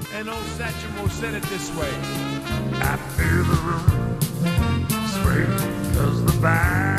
And old Satchmo said it this way. I feel the room sway 'cause the band